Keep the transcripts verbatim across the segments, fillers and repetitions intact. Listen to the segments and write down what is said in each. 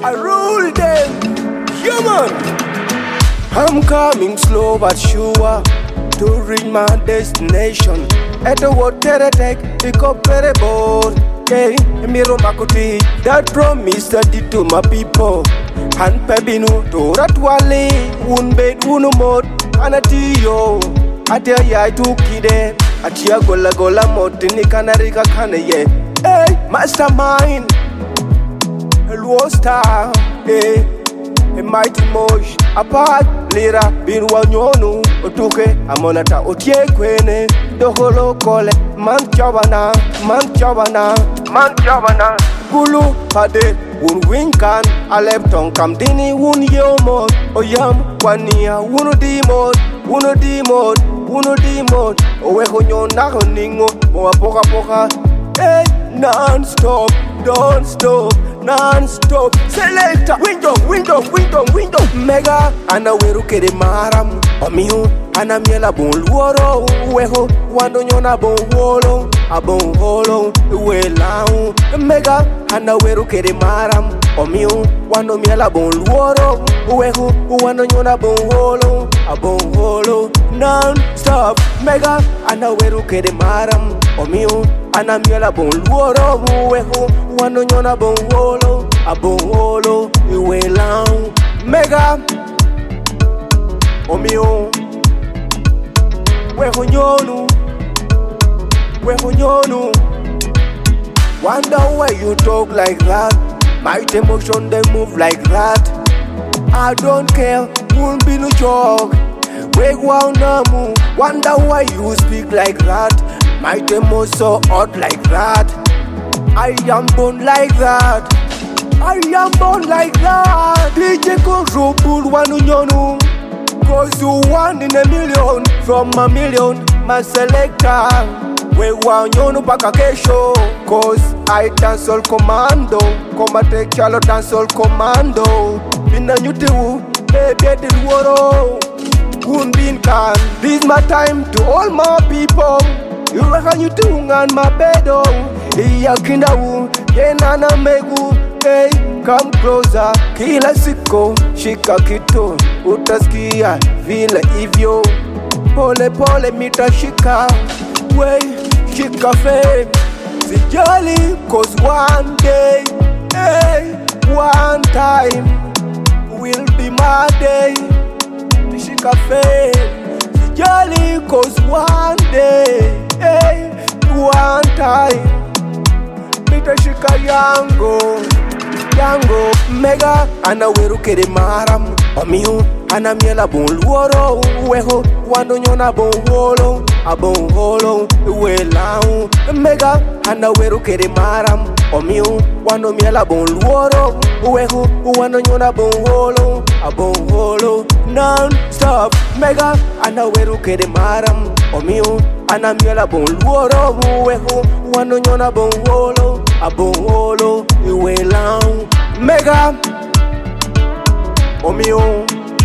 I rule them. Yeah, man. I'm coming slow but sure to reach my destination. At the water attack, pick up very bold. Hey, Miro Makuti, that promise I did to my people. And Pebinu, to Ratwale, Woon Bed, Woonumot, Anatio. Atia Yai to Kide, Atia Gola Gola Motini Canarica Kanaye. Hey, mastermind, Elwosta, hey, a mighty mosh, apart, Lira, Binwanyonu, Otuke, Amonata, Otie Quene, Doholo Kole, Man Chavana, Man Chavana, Man Chavana, Gulu, Pade, Wun Winkan, Alepton, Kamdini, Wun Yomot, Oyam, Wania, Wunu Dimot, Wunu Dimot, Wunu Dimot, Oweho Nako Ningo, Moa Poka Poka, hey, non-stop, don't stop. Non-stop, selector, window, window, window, window. Mega, ana weru kere maram. Omiu, ana miela bon luoro. Weho, wando nyona bon wolo. A bon holo, we lao. Mega, ana weru kere maram. Omiu, wando miela bon luoro. Weho, wando nyona bon wolo. A bon holo, non-stop. Mega, ana weru kere maram. Omiu, ana miela bon luoro. Weho, wando nyona bon wolo. A bon wolo, we lao. Mega, Omio, weho nyonu, weho nyonu. Wonder why you talk like that. My emotion they move like that. I don't care, won't be no joke. We namu. Wonder why you speak like that. My emotion so hot like that. I am born like that. I am born like that. D J Control Bull one unyonu. Cause you one in a million. From a million, my selector. We want you paka kesho. Cause I dance all commando. Combat chalo dance all commando. Bina nyutu, baby the woro. Wun bin kan. This my time to all my people. You reckon you doing on my bedo. Iya kinda wu, yenana megu. Hey, come closer, kila siko, shika kitu, utaskia vile hivyo. Pole pole mitashika, wey, shika fame. Sijali, cause one day, hey, one time, will be my day. Shika fame. Sijali, cause one day, hey, one time, mitashika yango. Yango, mega, ana weru kere maram. Omiu, ana miela bon luoro. Weho, wando nyona bon wolo. A bon holo, we lao. Mega, ana weru kere maram. Omiu, wando miela bon luoro. Weho, wando nyona bon wolo. A bon holo, non-stop. Mega, ana weru kere maram. Omiu, ana miela bon luoro. Weho, wando nyona bon wolo. A bon holo, we lao. Mega, Omio,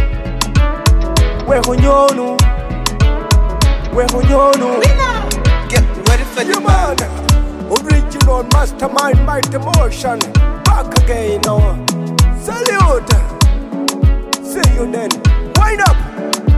weho nyonu, weho nyonu. Get ready for the man. Original mastermind, mighty emotion. Back again now. Salute. See you then. Wind up.